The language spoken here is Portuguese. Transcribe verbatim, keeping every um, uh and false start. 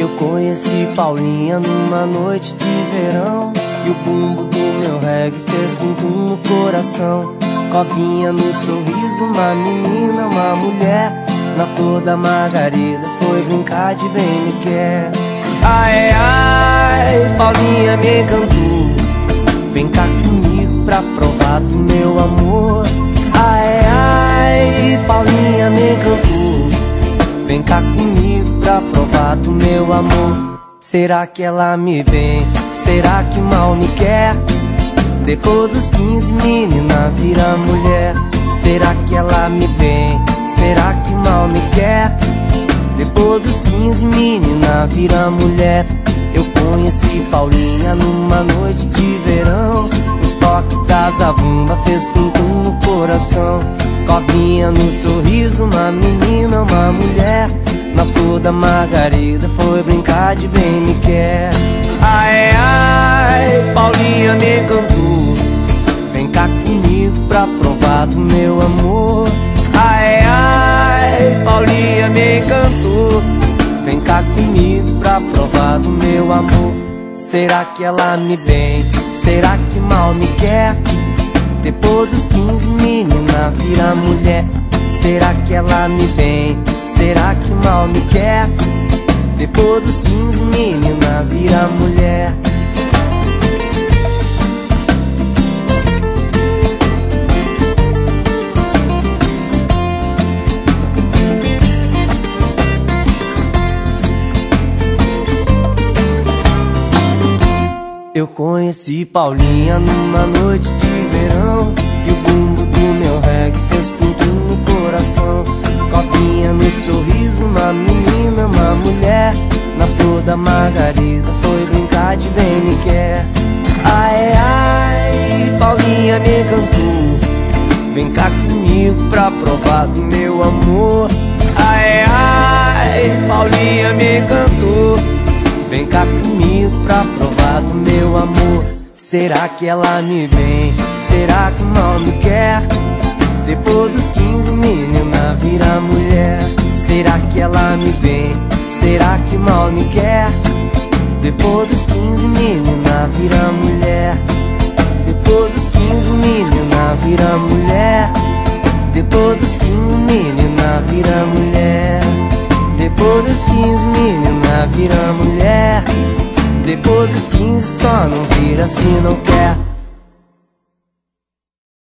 Eu conheci Paulinha numa noite de verão, e o bumbo do meu reggae fez tum-tum no coração. Covinha no sorriso, uma menina, uma mulher, na flor da margarida foi brincar de bem me quer. Ai, ai, Paulinha me encantou, vem cá comigo pra provar do meu amor. Ai, ai, Paulinha me encantou, vem cá comigo pra provar do meu amor. Será que ela me vem? Será que mal me quer? Depois dos quinze, menina vira mulher. Será que ela me vem? Será que mal me quer? Depois dos quinze, menina vira mulher. Eu conheci Paulinha numa noite de verão, o toque da zabumba fez tum-tum no coração. Covinha no sorriso, uma menina, uma mulher, na flor da margarida foi brincar de bem me quer. Ai, ai, Paulinha me encantou, vem cá comigo pra provar do meu amor. Ai, ai, Paulinha me encantou, vem cá comigo pra provar do meu amor. Será que ela me vem? Será que mal me quer? Depois dos quinze, menina vira mulher. Será que ela me vem? Será que mal me quer? Depois dos quinze, menina vira mulher. Eu conheci Paulinha numa noite de verão, e o bumbo do meu reggae fez tum-tum no coração. Covinha no sorriso, uma menina, uma mulher, na flor da margarida foi brincar de bem me quer. Ai, ai, Paulinha me encantou, vem cá comigo pra provar do meu amor. Ai, ai, Paulinha me encantou, vem cá comigo pra provar do meu amor. Será que ela me vem? Será que mal me quer? Depois dos quinze, menina vira mulher. Será que ela me vem? Será que mal me quer? Depois dos quinze, menina vira mulher. Depois dos quinze, menina vira mulher. Depois dos quinze, menina vira mulher. Depois dos quinze, menina vira mulher. Depois dos quinze, só não vira se não quer.